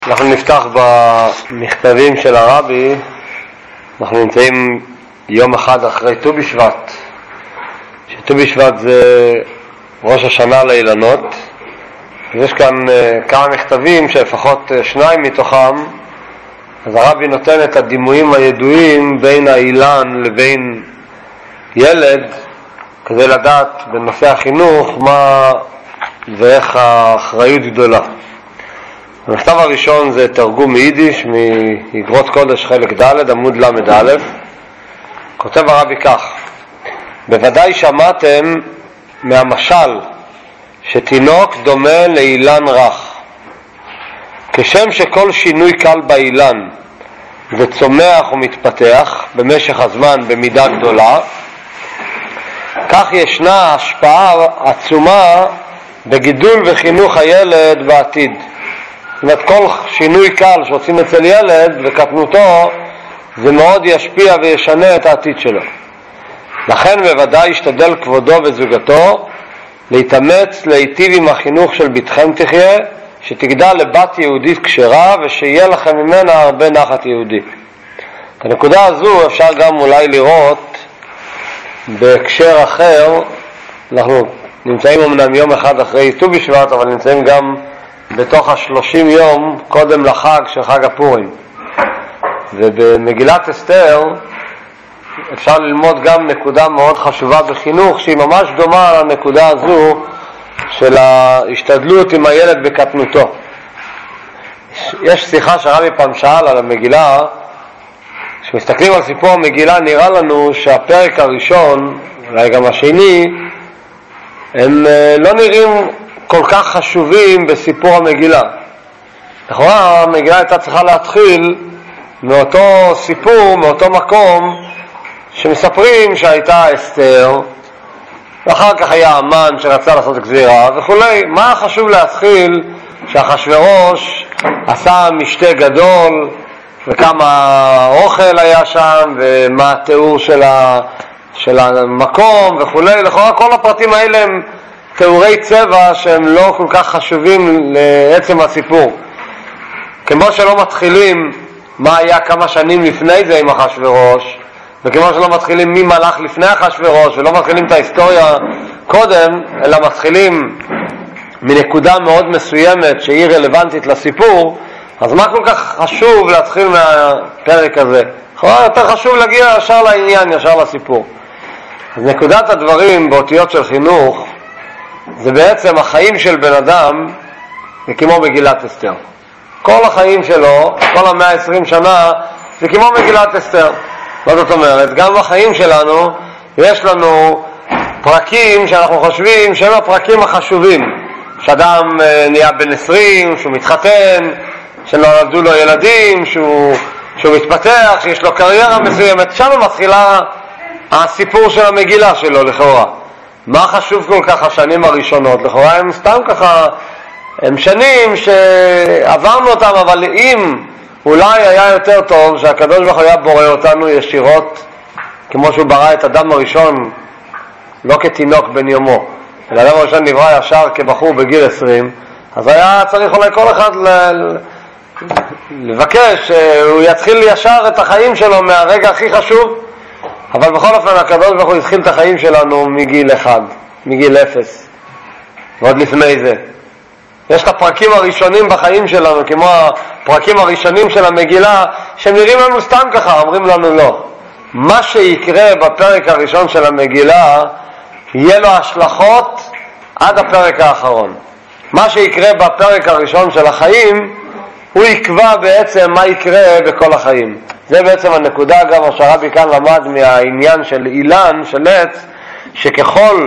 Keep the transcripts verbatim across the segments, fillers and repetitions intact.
אנחנו נפתח במכתבים של הרבי. אנחנו נמצאים יום אחד אחרי ט"ו בשבט, שט"ו בשבט זה ראש השנה לאילנות. יש כאן כמה מכתבים שלפחות שניים מתוכם, אז הרבי נותן את הדימויים הידועים בין האילן לבין ילד, כדי לדעת בנושא החינוך מה ואיך האחריות גדולה. המכתב הראשון זה תרגום מיידיש מאגרות קודש חלק ד' עמוד למד א'. כותב הרבי כך: בוודאי שמעתם מהמשל שתינוק דומה לאילן רך. כשם שכל שינוי קל באילן וצומח ומתפתח במשך הזמן במידה גדולה, כך ישנה השפעה עצומה בגידול וחינוך הילד בעתיד. זאת אומרת, כל שינוי קל שעושים אצל ילד וקטנותו, זה מאוד ישפיע וישנה את העתיד שלו. לכן בוודאי ישתדל כבודו וזוגתו להתאמץ להיטיב עם החינוך של ביתכם תחיה, שתגדל לבת יהודית כשרה ושיהיה לכם ממנה הרבה נחת יהודי. את הנקודה הזו אפשר גם אולי לראות בהקשר אחר. אנחנו נמצאים אמנם יום אחד אחרי ט"ו בשבט, אבל נמצאים גם בתוך השלושים יום קודם לחג של חג הפורים. ובמגילת אסתר אפשר ללמוד גם נקודה מאוד חשובה בחינוך, שהיא ממש דומה לנקודה הזו של ההשתדלות עם הילד בקטנותו. יש שיחה שהרבי פעם שאל על המגילה. כשמסתכלים על סיפור המגילה נראה לנו שהפרק הראשון, אולי גם השני, הם לא נראים כל כך חשובים בסיפור המגילה. לכאורה המגילה הייתה צריכה להתחיל מאותו סיפור, מאותו מקום שמספרים שהייתה אסתר, ואחר כך היה המן שרצה לעשות גזירה וכולי. מה חשוב להתחיל שאחשוורוש עשה משתה גדול וכמה אוכל היה שם ומה התיאור של, ה... של המקום וכולי. לכאורה כל הפרטים האלה הם תיאורי צבע שהם לא כל כך חשובים לעצם הסיפור. כמו שלא מתחילים מה היה כמה שנים לפני זה עם אחשוורוש, וכמו שלא מתחילים מי מלך לפני אחשוורוש, ולא מתחילים את ההיסטוריה קודם, אלא מתחילים מנקודה מאוד מסוימת שהיא רלוונטית לסיפור. אז מה כל כך חשוב להתחיל מהפרק הזה? יותר חשוב להגיע ישר לעניין, ישר לסיפור. אז נקודת הדברים באותיות של חינוך זה בעצם החיים של בן אדם, וכמו מגילת אסתר. כל החיים שלו, כל המאה ועשרים שנה, זה כמו מגילת אסתר. מה זאת אומרת? גם בחיים שלנו יש לנו פרקים שאנחנו חושבים שהם הפרקים החשובים. שאדם נהיה בן עשרים, שהוא מתחתן, שנולדו לו ילדים, שהוא, שהוא מתפתח, שיש לו קריירה מסוימת. שם מתחילה הסיפור של המגילה שלו לכאורה. מה חשוב כל כך השנים הראשונות? לכאורה הם סתם ככה, הם שנים שעברנו אותם, אבל אם אולי היה יותר טוב שהקדוש ברוך הוא היה בורא אותנו ישירות כמו שהוא ברא את אדם הראשון, לא כתינוק בן יומו, אלא אדם הראשון נברא ישר כבחור בגיל עשרים, אז היה צריך אולי כל אחד ל... לבקש שהוא יתחיל ישר את החיים שלו מהרגע הכי חשוב. אבל בכל אופן הקדוש ברוך הוא התחיל את החיים שלנו מגיל אחד, מגיל אפס, ועוד לפני זה. יש את הפרקים הראשונים בחיים שלנו, כמו הפרקים הראשונים של המגילה, שהם נראים לנו סתם ככה, אומרים לנו לא. מה שיקרה בפרק הראשון של המגילה, יהיה לו השלכות עד הפרק האחרון. מה שיקרה בפרק הראשון של החיים, הוא יקבע בעצם מה יקרה בכל החיים. זה בעצם הנקודה גם שהרבי כאן למד מהעניין של אילן, של עץ, שככל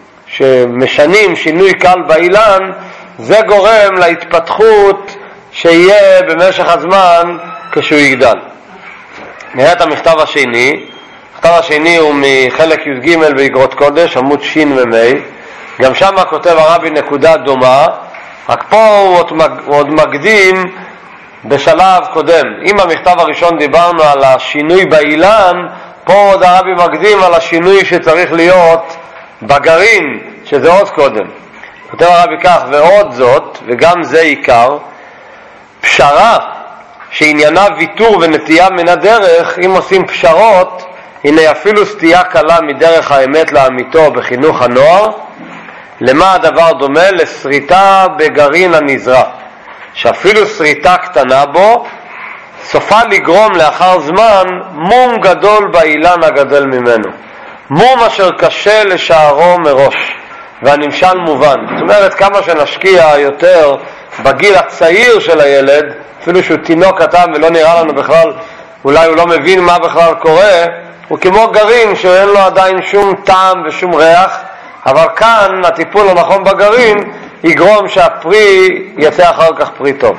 שמשנים שינוי קל באילן, זה גורם להתפתחות שיהיה במשך הזמן כשהוא יגדל. נראה את המכתב השני. המכתב השני הוא מחלק י"ג באגרות קודש, עמוד שין ומי. גם שם כותב הרבי נקודה דומה, רק פה הוא עוד, מג... הוא עוד מקדים בשלב קודם. אם המכתב הראשון דיברנו על השינוי באילן, פה עוד הרבי מקדים על השינוי שצריך להיות בגרעין, שזה עוד קודם. כותב הרבי כך: ועוד זאת, וגם זה עיקר, פשרה שעניינה ויתור ונטייה מן הדרך, אם עושים פשרות, הנה אפילו סטייה קלה מדרך האמת לאמיתו בחינוך הנוער, למה הדבר דומה? לסריטה בגרעין הנזרע, שאפילו סריטה קטנה בו סופה לגרום לאחר זמן מום גדול באילן הגדול ממנו, מום אשר קשה לשערו מראש, והנמשל מובן. זאת אומרת, כמה שנשקיע יותר בגיל הצעיר של הילד, אפילו שהוא תינוק קטן ולא נראה לנו בכלל, אולי הוא לא מבין מה בכלל קורה, הוא כמו גרעין שאין לו עדיין שום טעם ושום ריח, אבל כאן הטיפול הנכון בגרעין יגרום שהפרי יצא אחר כך פרי טוב.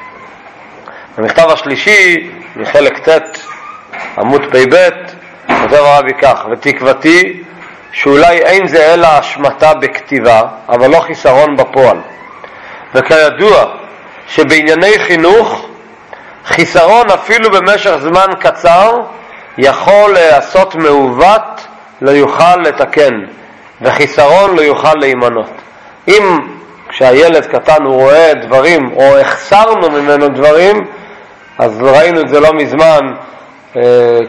במכתב השלישי, מחלק ט' עמוד פי ב', כותב הרבי כך: ותקוותי שאולי אין זה אלא השמטה בכתיבה, אבל לא חיסרון בפועל. וכידוע שבענייני חינוך חיסרון אפילו במשך זמן קצר יכול לעשות מעוות לא יוכל לתקן, וחיסרון לא יוכל להימנות. אם כשהילד קטן הוא רואה דברים או החסרנו ממנו דברים, אז ראינו את זה לא מזמן, אה,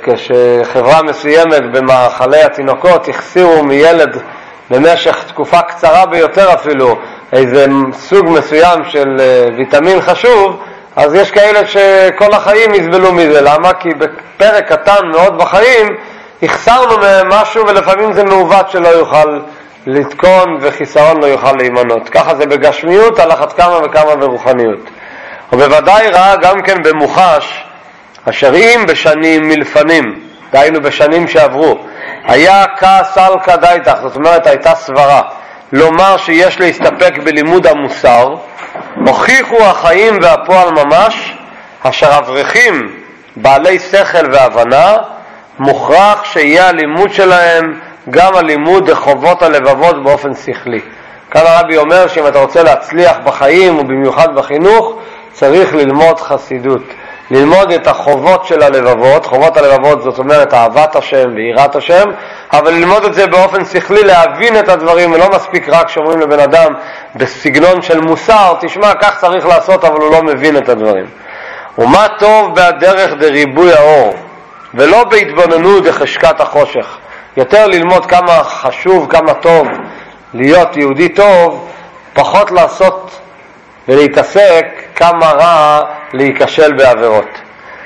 כשחברה מסוימת במאכלי התינוקות החסירו מילד במשך תקופה קצרה ביותר אפילו איזה סוג מסוים של אה, ויטמין חשוב, אז יש כאלה שכל החיים יסבלו מזה. למה? כי בפרק קטן מאוד בחיים החסרנו מהם משהו, ולפעמים זה מעוות שלא יוכל לתקון וחיסרון לא יוכל להימנות. ככה זה בגשמיות, על אחת כמה וכמה ברוחניות. ובוודאי ראה גם כן במוחש, אשר אם בשנים מלפנים, דהיינו בשנים שעברו, היה כעס על כדאיתך, זאת אומרת הייתה סברה, לומר שיש להסתפק בלימוד המוסר, הוכיחו החיים והפועל ממש, אשר אברכים בעלי שכל והבנה, מוכרח שיהיה הלימוד שלהם גם הלימוד לחובות הלבבות באופן שכלי. כאן הרבי אומר שאם אתה רוצה להצליח בחיים ובמיוחד בחינוך, צריך ללמוד חסידות, ללמוד את החובות של הלבבות. חובות הלבבות זאת אומרת אהבת השם ויראת השם, אבל ללמוד את זה באופן שכלי, להבין את הדברים, ולא מספיק רק שאומרים לבן אדם בסגנון של מוסר, תשמע כך צריך לעשות, אבל הוא לא מבין את הדברים. ומה טוב בהדרך דריבוי האור, ולא בהתבוננות דחשכת החושך. יותר ללמוד כמה חשוב, כמה טוב להיות יהודי טוב, פחות לעשות ולהתעסק כמה רע להיכשל בעבירות.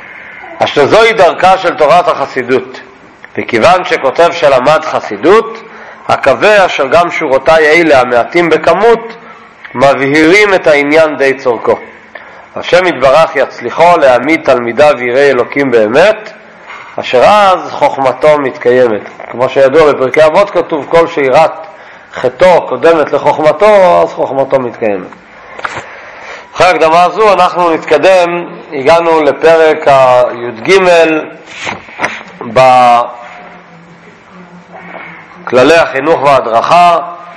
אשר זוהי דרכה של תורת החסידות, וכיוון שכותב שלמד חסידות, הקווה אשר גם שורותיי אלה המעטים בכמות מבהירים את העניין די צורכו. השם יתברך יצליחו להעמיד תלמידיו יראי אלוקים באמת, אשר אז חוכמתו מתקיימת. כמו שידוע בפרקי אבות כתוב, כל שירת חטאו קודמת לחוכמתו, אז חוכמתו מתקיימת. אחרי הקדמה הזו אנחנו נתקדם, הגענו לפרק ה-י"ג בכללי החינוך וההדרכה,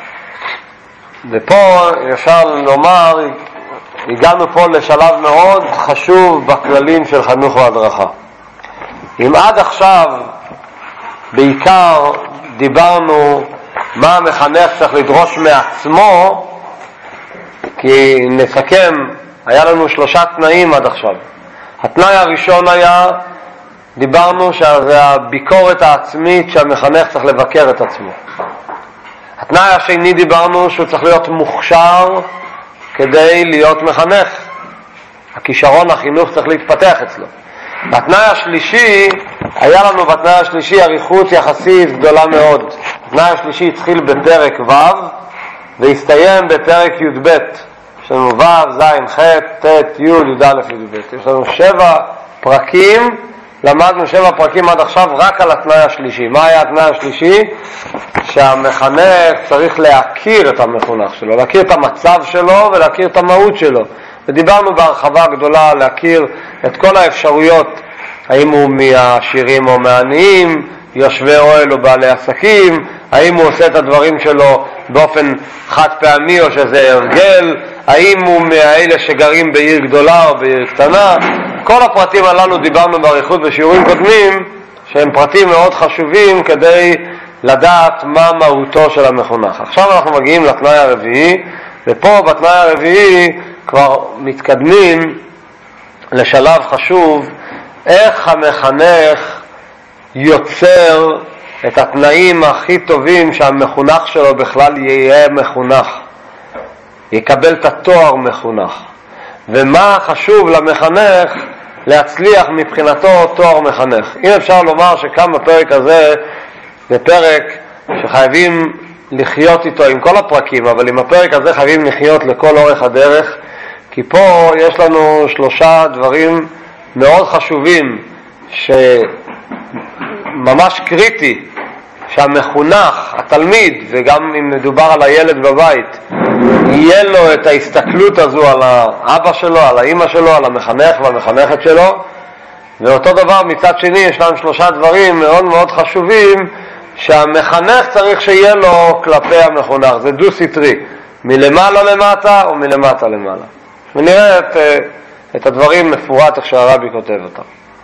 ופה אפשר לומר, הגענו פה לשלב מאוד חשוב בכללים של חינוך וההדרכה. אם עד עכשיו בעיקר דיברנו מה המחנך צריך לדרוש מעצמו, כי נסכם, היה לנו שלושה תנאים עד עכשיו. התנאי הראשון היה, דיברנו שזה הביקורת העצמית שהמחנך צריך לבקר את עצמו. התנאי השני דיברנו שהוא צריך להיות מוכשר כדי להיות מחנך. הכישרון החינוך צריך להתפתח אצלו. התנאי השלישי, היה לנו בתנאי השלישי אריכות יחסית גדולה מאוד. התנאי השלישי התחיל בפרק ו' והסתיים בפרק י"ב. יש לנו ו', ז', ח', ט', י', י' א', י' ב'. יש לנו שבע פרקים, למדנו שבע פרקים עד עכשיו רק על התנאי השלישי. מה היה התנאי השלישי? שהמחנך צריך להכיר את המחונך שלו, להכיר את המצב שלו ולהכיר את המהות שלו. ודיברנו בהרחבה גדולה להכיר את כל האפשרויות, האם הוא מהעשירים או מהעניים, יושבי אוהל או בעלי עסקים, האם הוא עושה את הדברים שלו באופן חד פעמי או שזה הרגל, האם הוא מהאלה שגרים בעיר גדולה או בעיר קטנה. כל הפרטים הללו דיברנו באריכות בשיעורים קודמים, שהם פרטים מאוד חשובים כדי לדעת מה מהותו של המחונך. עכשיו אנחנו מגיעים לתנאי הרביעי, ופה בתנאי הרביעי כבר מתקדמים לשלב חשוב, איך המחנך יוצר את התנאים הכי טובים שהמחונך שלו בכלל יהיה מחונך, יקבל את התואר מחונך, ומה חשוב למחנך להצליח מבחינתו תואר מחנך. אם אפשר לומר שכאן בפרק הזה זה פרק שחייבים לחיות איתו עם כל הפרקים, אבל עם הפרק הזה חייבים לחיות לכל אורך הדרך, כי פה יש לנו שלושה דברים מאוד חשובים שממש קריטי שהמחונך, התלמיד, וגם אם מדובר על הילד בבית, יהיה לו את ההסתכלות הזו על האבא שלו, על האמא שלו, על המחנך והמחנכת שלו. ואותו דבר מצד שני יש להם שלושה דברים מאוד מאוד חשובים שהמחנך צריך שיהיה לו כלפי המחונך. זה דו סטרי, מלמעלה למטה או מלמטה למעלה. ונראה את, את הדברים מפורט איך שהרבי כותב אותם.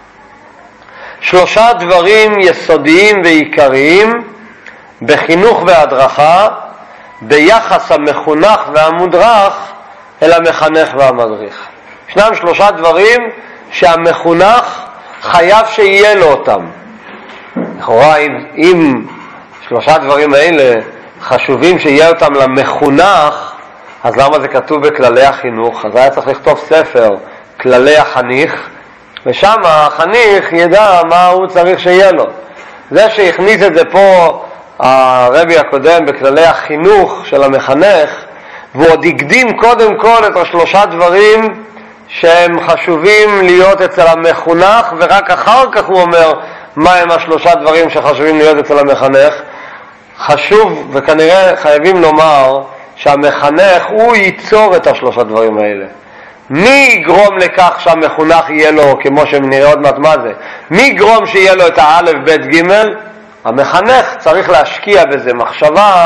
שלושה דברים יסודיים ועיקריים בחינוך והדרכה ביחס המחונך והמודרך אל המחנך והמדריך. ישנם שלושה דברים שהמחונך חייב שיהיה לו אותם. לכאורה אם, אם שלושה דברים האלה חשובים שיהיה אותם למחונך, אז למה זה כתוב בכללי החינוך? אז היה צריך לכתוב ספר כללי החניך, ושם החניך ידע מה הוא צריך שיהיה לו. זה שהכניס את זה פה הרבי הקודם בכללי החינוך של המחנך, והוא עוד הקדים קודם כל את השלושה דברים שהם חשובים להיות אצל המחונך, ורק אחר כך הוא אומר מה הם השלושה דברים שחשובים להיות אצל המחנך. חשוב וכנראה חייבים לומר שהמחנך הוא ייצור את השלושה דברים האלה. מי יגרום לכך שהמחונך יהיה לו, כמו שנראה עוד מעט מה זה, מי יגרום שיהיה לו את האלף בית ג'? המחנך צריך להשקיע בזה מחשבה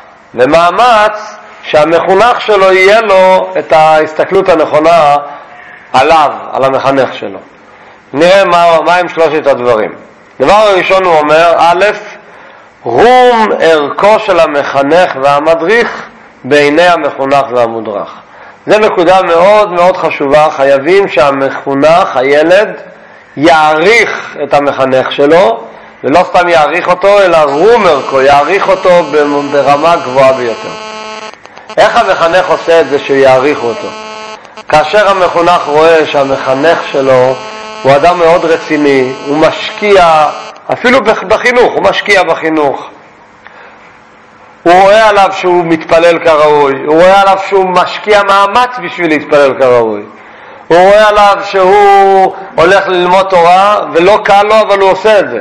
ומאמץ שהמחונך שלו יהיה לו את ההסתכלות הנכונה עליו, על המחנך שלו. נראה מה, מה הם שלושת הדברים. דבר הראשון הוא אומר, א', רום ערכו של המחנך והמדריך בעיני המחונך והמודרך. זו נקודה מאוד מאוד חשובה. חייבים שהמחונך, הילד, יעריך את המחנך שלו, ולא סתם יעריך אותו, אלא רום ערכו, יעריך אותו ברמה גבוהה ביותר. איך המחנך עושה את זה שיעריך אותו? כאשר המחונך רואה שהמחנך שלו הוא אדם מאוד רציני, הוא משקיע, אפילו בחינוך, הוא משקיע בחינוך. הוא רואה עליו שהוא מתפלל כראוי, הוא רואה עליו שהוא משקיע מאמץ בשביל להתפלל כראוי. הוא רואה עליו שהוא הולך ללמוד תורה, ולא קל לו, אבל הוא עושה את זה.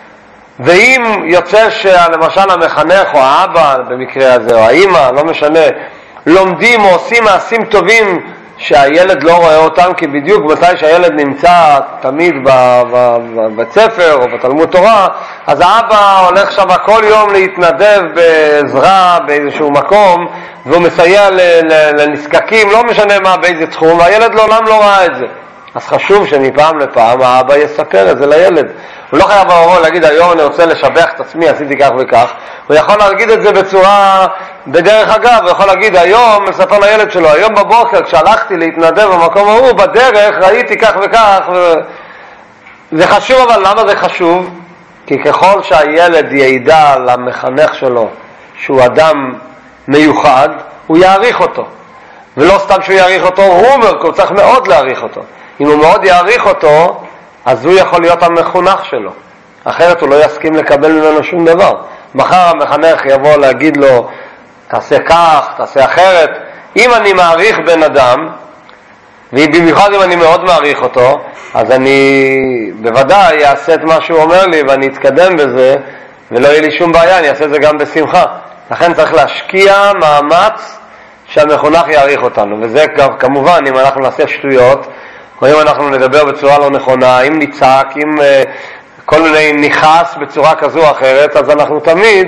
ואם יוצא שלמשל המחנך או האבא במקרה הזה, או האמא, לא משנה, לומדים או עושים מעשים טובים שהילד לא רואה אותם, כי בדיוק מתי שהילד נמצא תמיד בבית ספר או בתלמוד תורה, אז האבא הולך שם כל יום להתנדב בעזרה באיזשהו מקום, והוא מסייע לנזקקים, לא משנה מה, באיזה תחום, והילד לעולם לא ראה את זה. אז חשוב שמפעם לפעם האבא יספר את זה לילד. הוא לא חייב לבוא להגיד היום אני רוצה לשבח את עצמי, עשיתי כך וכך. הוא יכול להגיד את זה בצורה, בדרך אגב, הוא יכול להגיד היום, לספר לילד שלו, היום בבוקר כשהלכתי להתנדב במקום ההוא, בדרך ראיתי כך וכך. ו... זה חשוב, אבל למה זה חשוב? כי ככל שהילד ידע למחנך שלו שהוא אדם מיוחד, הוא יעריך אותו. ולא סתם שהוא יעריך אותו, הוא אומר, הוא צריך מאוד להעריך אותו. אם הוא מאוד יעריך אותו, אז הוא יכול להיות המחונך שלו. אחרת הוא לא יסכים לקבל ממנו שום דבר. מחר המחנך יבוא להגיד לו, תעשה כך, תעשה אחרת. אם אני מעריך בן אדם, ובמיוחד אם אני מאוד מעריך אותו, אז אני בוודאי אעשה את מה שהוא אומר לי, ואני אתקדם בזה, ולא יהיה לי שום בעיה, אני אעשה את זה גם בשמחה. לכן צריך להשקיע מאמץ שהמחונך יעריך אותנו. וזה כמובן, אם אנחנו נעשה שטויות, או אם אנחנו נדבר בצורה לא נכונה, אם נצעק, אם uh, כל מיני ניחס בצורה כזו או אחרת, אז אנחנו תמיד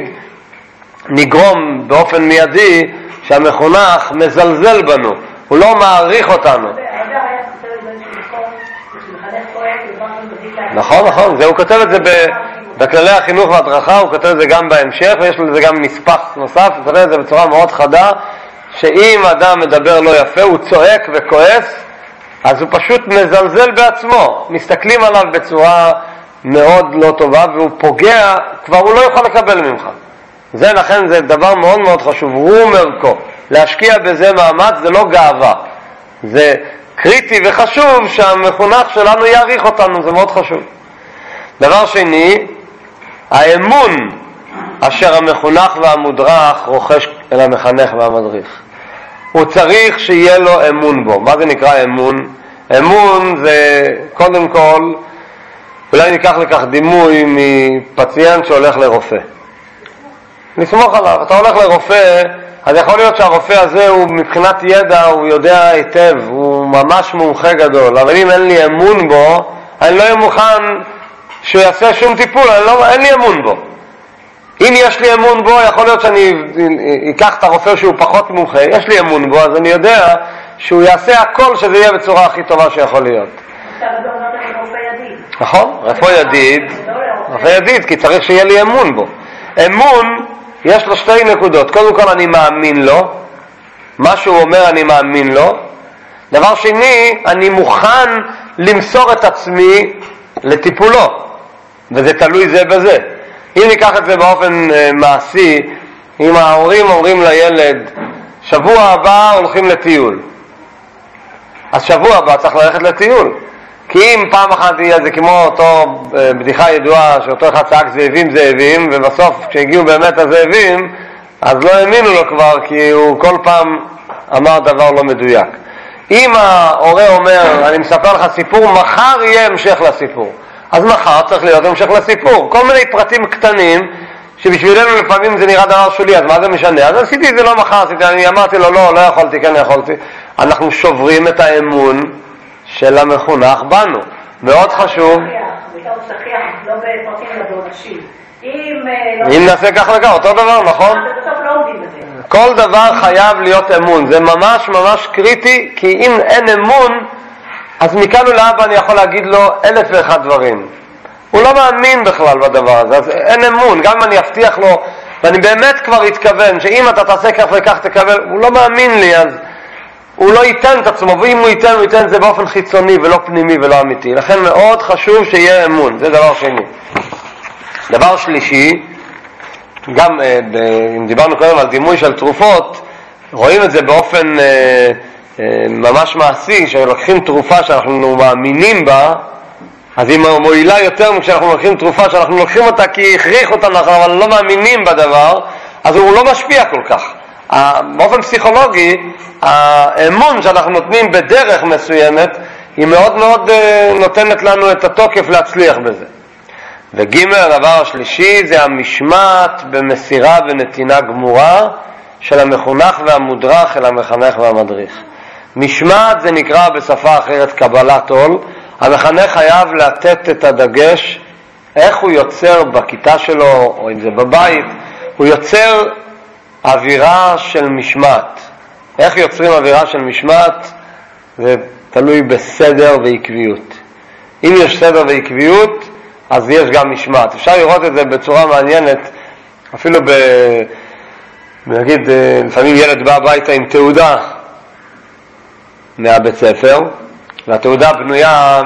נגרום באופן מיידי שהמחונך מזלזל בנו, הוא לא מעריך אותנו. נכון, נכון, זה הוא כותב את זה בכללי החינוך וההדרכה, הוא כותב את זה גם בהמשך, ויש לזה גם נספח נוסף, הוא כותב את זה בצורה מאוד חדה, שאם אדם מדבר לא יפה, הוא צועק וכועס, אז הוא פשוט מזלזל בעצמו, מסתכלים עליו בצורה מאוד לא טובה, והוא פוגע, כבר הוא לא יכול לקבל ממך. זה לכן זה דבר מאוד מאוד חשוב, הוא מרקו, להשקיע בזה מאמץ זה לא גאווה, זה קריטי וחשוב שהמחונך שלנו יעריך אותנו, זה מאוד חשוב. דבר שני, האמון אשר המחונך והמודרך רוכש אל המחנך והמדריך. הוא צריך שיהיה לו אמון בו. מה זה נקרא אמון? אמון זה קודם כל, אולי ניקח לכך דימוי מפציינט שהולך לרופא. נסמוך עליו, אתה הולך לרופא, אז יכול להיות שהרופא הזה הוא מבחינת ידע, הוא יודע היטב, הוא ממש מומחה גדול, אבל אם אין לי אמון בו, אני לא אהיה מוכן שהוא יעשה שום טיפול, לא, אין לי אמון בו. אם יש לי אמון בו, יכול להיות שאני אקח את הרופא שהוא פחות מומחה, יש לי אמון בו, אז אני יודע שהוא יעשה הכל שזה יהיה בצורה הכי טובה שיכול להיות. נכון, רפוא ידיד, רפוא ידיד, כי צריך שיהיה לי אמון בו. אמון, יש לו שתי נקודות. קודם כל אני מאמין לו, מה שהוא אומר אני מאמין לו. דבר שני, אני מוכן למסור את עצמי לטיפולו, וזה תלוי זה בזה. אם ניקח את זה באופן uh, מעשי, אם ההורים אומרים לילד, שבוע הבא הולכים לטיול, אז שבוע הבא צריך ללכת לטיול. כי אם פעם אחת יהיה זה כמו אותו uh, בדיחה ידועה, שאותו אחד צעק זאבים זאבים, ובסוף כשהגיעו באמת הזאבים, אז לא האמינו לו כבר, כי הוא כל פעם אמר דבר לא מדויק. אם ההורה אומר, אני מספר לך סיפור, מחר יהיה המשך לסיפור. אז מחר צריך להיות המשך לסיפור. כל מיני פרטים קטנים, שבשבילנו לפעמים זה נראה דבר שולי, אז מה זה משנה? אז עשיתי את זה לא מחר, עשיתי, אני אמרתי לו, לא, לא יכולתי, כן יכולתי. אנחנו שוברים את האמון של המחונך בנו. מאוד חשוב. בתור שכיח, לא בפרטים לדורשים. אם נעשה כך לכך, אותו דבר, נכון? כל דבר חייב להיות אמון. זה ממש ממש קריטי, כי אם אין אמון, אז מכאן ולהבא אני יכול להגיד לו אלף ואחד דברים. הוא לא מאמין בכלל בדבר הזה, אז אין אמון. גם אם אני אבטיח לו, ואני באמת כבר אתכוון, שאם אתה תעשה כך וכך תקבל, הוא לא מאמין לי, אז הוא לא ייתן את עצמו, ואם הוא ייתן, הוא ייתן זה באופן חיצוני ולא פנימי ולא אמיתי. לכן מאוד חשוב שיהיה אמון, זה דבר שני. דבר שלישי, גם אם דיברנו קודם על דימוי של תרופות, רואים את זה באופן ממש מעשי, שלוקחים תרופה שאנחנו מאמינים בה, אז היא מועילה יותר מכשאנחנו לוקחים תרופה שאנחנו לוקחים אותה כי הכריח אותנו, אבל לא מאמינים בדבר, אז הוא לא משפיע כל כך. באופן פסיכולוגי, האמון שאנחנו נותנים בדרך מסוימת, היא מאוד מאוד נותנת לנו את התוקף להצליח בזה. וג' הדבר השלישי זה המשמעת במסירה ונתינה גמורה של המחונך והמודרך אל המחנך והמדריך. משמעת זה נקרא בשפה אחרת קבלת עול. המחנך חייב לתת את הדגש איך הוא יוצר בכיתה שלו או אם זה בבית, הוא יוצר אווירה של משמעת. איך יוצרים אווירה של משמעת? זה תלוי בסדר ועקביות. אם יש סדר ועקביות, אז יש גם משמעת. אפשר לראות את זה בצורה מעניינת, אפילו ב... נגיד, לפעמים ילד בא הביתה עם תעודה מהבית ספר, והתעודה בנויה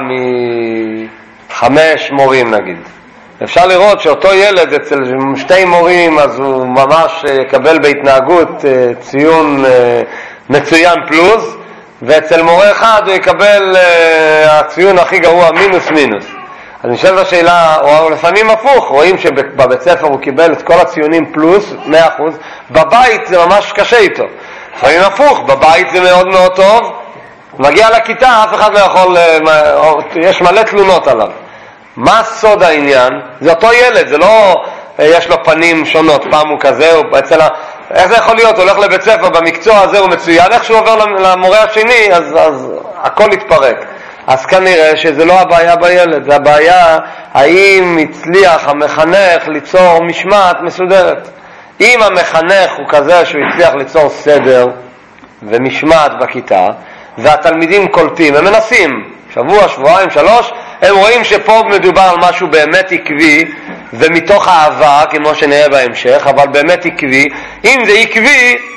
מחמש מורים נגיד. אפשר לראות שאותו ילד אצל שתי מורים, אז הוא ממש יקבל בהתנהגות ציון מצוין פלוס, ואצל מורה אחד הוא יקבל הציון הכי גרוע מינוס מינוס. אז נשאלת השאלה, או לפעמים הפוך, רואים שבבית ספר הוא קיבל את כל הציונים פלוס, מאה אחוז, בבית זה ממש קשה איתו. לפעמים הפוך, בבית זה מאוד מאוד טוב, מגיע לכיתה, אף אחד לא יכול, יש מלא תלונות עליו. מה סוד העניין? זה אותו ילד, זה לא יש לו פנים שונות, פעם הוא כזה, הוא אצל ה... איך זה יכול להיות? הוא הולך לבית ספר, במקצוע הזה הוא מצוין, איך שהוא עובר למורה השני, אז, אז הכל יתפרק. אז כנראה שזה לא הבעיה בילד, זה הבעיה האם הצליח המחנך ליצור משמעת מסודרת. אם המחנך הוא כזה שהוא הצליח ליצור סדר ומשמעת בכיתה, והתלמידים קולטים, הם מנסים, שבוע, שבועיים, שלוש, הם רואים שפה מדובר על משהו באמת עקבי, ומתוך אהבה, כמו שנראה בהמשך, אבל באמת עקבי. אם זה עקבי,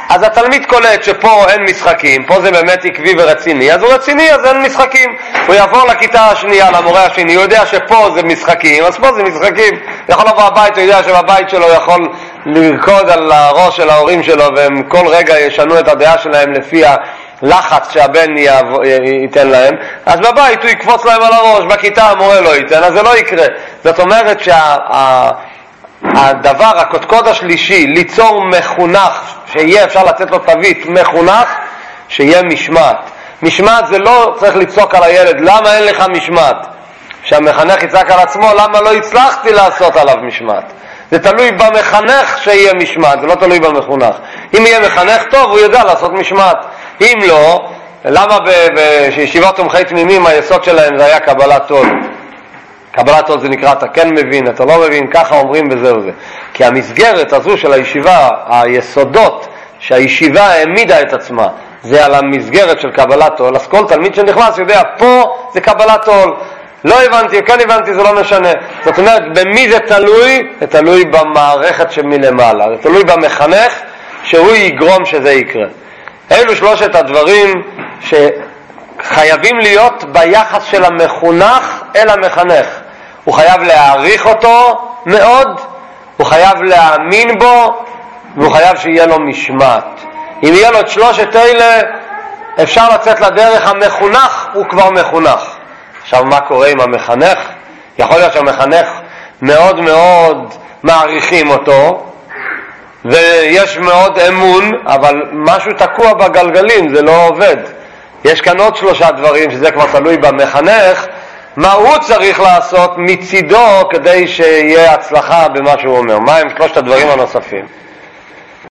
אז התלמיד קולט שפה אין משחקים, פה זה באמת עקבי ורציני, אז הוא רציני, אז אין משחקים. הוא יעבור לכיתה השנייה, למורה השני, הוא יודע שפה זה משחקים, אז פה זה משחקים. הוא יכול לבוא הבית, הוא יודע שבבית שלו יכול לרקוד על הראש של ההורים שלו, והם כל רגע ישנו את הדעה שלהם לפי הלחץ שהבן ייתן להם, אז בבית הוא יקפוץ להם על הראש, בכיתה המורה לא ייתן, אז זה לא יקרה. זאת אומרת שה... הדבר, הקודקוד השלישי, ליצור מחונך, שיהיה אפשר לתת לו תווית מחונך, שיהיה משמעת. משמעת זה לא צריך לצעוק על הילד, למה אין לך משמעת? שהמחנך יצעק על עצמו, למה לא הצלחתי לעשות עליו משמעת? זה תלוי במחנך שיהיה משמעת, זה לא תלוי במחונך. אם יהיה מחנך טוב, הוא יודע לעשות משמעת. אם לא, למה בישיבות תומכי תמימים היסוד שלהם זה היה קבלת עול? קבלת עול זה נקרא, אתה כן מבין, אתה לא מבין, ככה אומרים וזהו זה. כי המסגרת הזו של הישיבה, היסודות שהישיבה העמידה את עצמה, זה על המסגרת של קבלת עול, אז כל תלמיד שנכנס יודע, פה זה קבלת עול. לא הבנתי, כן הבנתי, זה לא משנה. זאת אומרת, במי זה תלוי? זה תלוי במערכת שמלמעלה, זה תלוי במחנך שהוא יגרום שזה יקרה. אלו שלושת הדברים שחייבים להיות ביחס של המחונך אל המחנך. הוא חייב להעריך אותו מאוד, הוא חייב להאמין בו, והוא חייב שיהיה לו משמעת. אם יהיה לו את שלושת אלה, אפשר לצאת לדרך. המחונך הוא כבר מחונך. עכשיו מה קורה עם המחנך? יכול להיות שהמחנך מאוד מאוד מעריכים אותו, ויש מאוד אמון, אבל משהו תקוע בגלגלים, זה לא עובד. יש כאן עוד שלושה דברים שזה כבר תלוי במחנך, מה הוא צריך לעשות מצידו כדי שיהיה הצלחה במה שהוא אומר. מה הם שלושת הדברים הנוספים?